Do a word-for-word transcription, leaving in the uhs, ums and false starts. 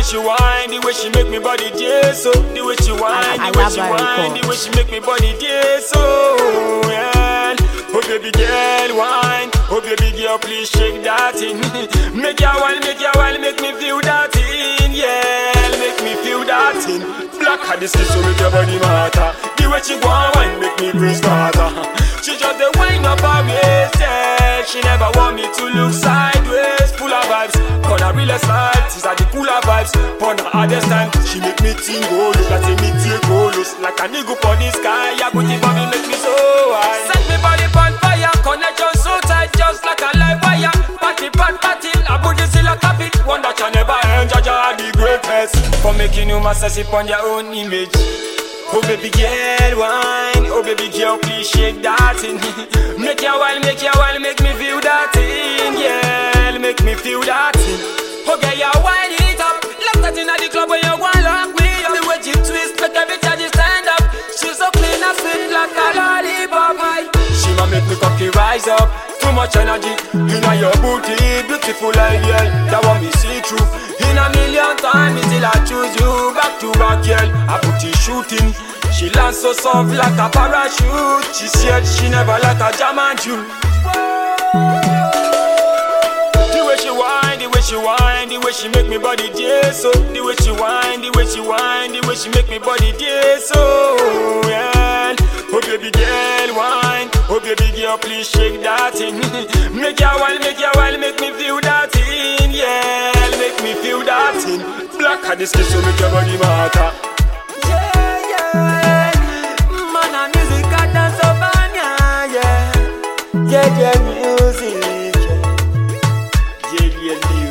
she whine, the way she make me body dance so. The way she whine, the way she whine, the way she make me body dance so. Yeah. Oh baby girl, whine. Oh baby girl, please shake that thing. Make your whine, make your whine, make me feel that thing. Yeah, make me feel that thing. Black had the skin so make your body matter. The way she go and whine, make me brain starter. She just the wind up her waist, yeah. She never want me to look sideways. Full of vibes, but I realize life is at the cooler vibes. But the hardest time, she make me think go look like me take go look like a nigga for the sky. Yeah, good for me make me so high. Set me body on fire, connection so tight, just like a live wire. Party, party, party, I put this in like a bit. One that you never end, Jaja the greatest. For making you master on your own image. Oh baby girl, wine. Oh baby girl, please shake that thing. Make your while, make your while, make me feel that thing. Yeah, make me feel that thing. Oh girl, you wind it up. Love that in the club when you want lock me up. The way you twist, make every time you stand up. She's so clean and sweet like a lollipop. She ma make me cocky rise up. Too much energy in your booty, beautiful like girl. That want me see through. In a million times, still I choose you. Back to back, girl, I put you shooting. She lands so soft like a parachute. She said she never like a German Jew. The way she whine, the way she whine, the way she make me body dance so. The way she whine, the way she whine, the way she make me body dance so. Yeah. Oh baby girl, whine. Oh baby girl, please shake that thing. Make your while, make your while, make me feel that thing. Yeah, make me feel that thing. Black had the skin so make your body matter. Yeah, yeah. Man and music and dance up on ya, yeah. Yeah, yeah, music. Yeah, yeah, music.